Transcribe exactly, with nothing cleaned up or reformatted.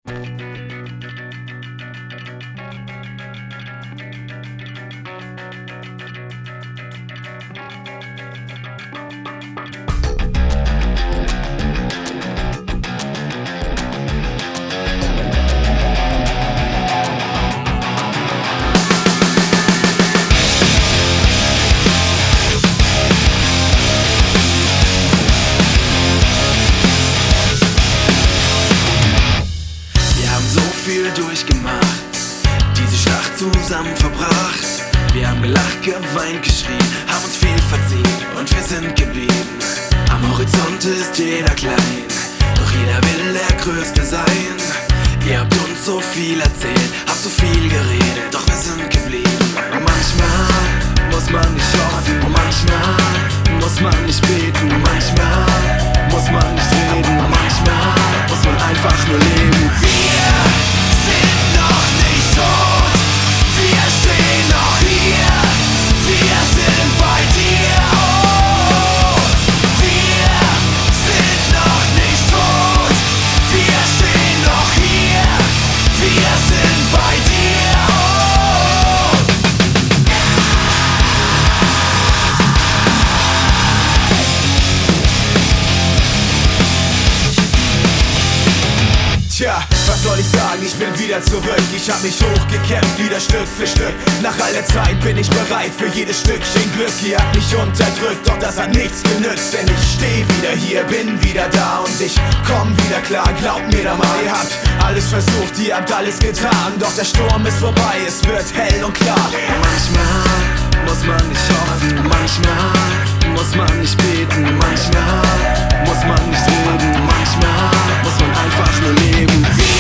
Viel durchgemacht, diese Schlacht zusammen verbracht. Wir haben gelacht, geweint, geschrien, haben uns viel verziehen und wir sind geblieben. Am Horizont ist jeder klein, doch jeder will der Größte sein. Ihr habt uns so viel erzählt, habt so viel geredet, doch wir sind geblieben. Manchmal muss man nicht hoffen, manchmal muss man nicht beten, manchmal muss man nicht reden, manchmal muss man einfach nur leben. Wir sind noch nicht tot, wir stehen noch hier, wir sind bei dir. Oh, wir sind noch nicht tot, wir stehen noch hier, wir sind bei dir. Oh. Tja, was soll ich sagen, ich bin wieder zurück. Ich hab mich hochgekämpft, wieder Stück für Stück. Nach all der Zeit bin ich bereit für jedes Stückchen Glück. Ihr habt mich unterdrückt, doch das hat nichts genützt. Denn ich steh wieder hier, bin wieder da und ich komm wieder klar, glaubt mir da mal. Ihr habt alles versucht, ihr habt alles getan, doch der Sturm ist vorbei, es wird hell und klar. Manchmal muss man nicht hoffen, manchmal muss man nicht beten, manchmal muss man nicht reden, manchmal muss man einfach nur leben.